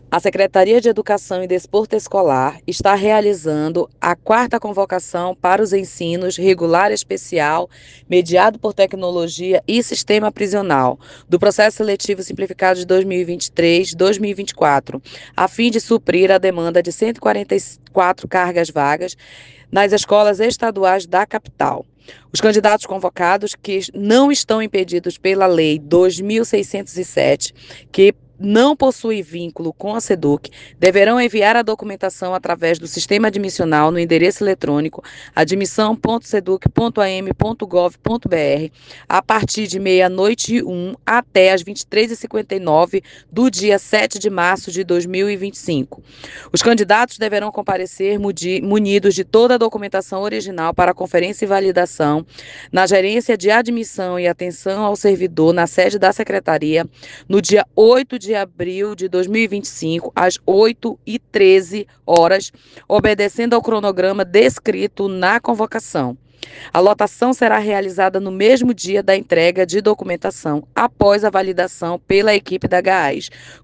A Secretaria de Educação e Desporto Escolar está realizando a quarta convocação para os ensinos regular especial, mediado por tecnologia e sistema prisional, do processo seletivo simplificado de 2023-2024, a fim de suprir a demanda de 144 cargas vagas nas escolas estaduais da capital. Os candidatos convocados, que não estão impedidos pela Lei 2.607, que não possui vínculo com a SEDUC, deverão enviar a documentação através do sistema admissional no endereço eletrônico admissão.seduc.am.gov.br a partir de meia-noite 1 até as 23h59 do dia 7 de março de 2025. Os candidatos deverão comparecer munidos de toda a documentação original para conferência e validação na Gerência de Admissão e Atenção ao Servidor, na sede da Secretaria, no dia 8 de abril de 2025, às 8h13, obedecendo ao cronograma descrito na convocação. A lotação será realizada no mesmo dia da entrega de documentação, após a validação pela equipe da GAAS,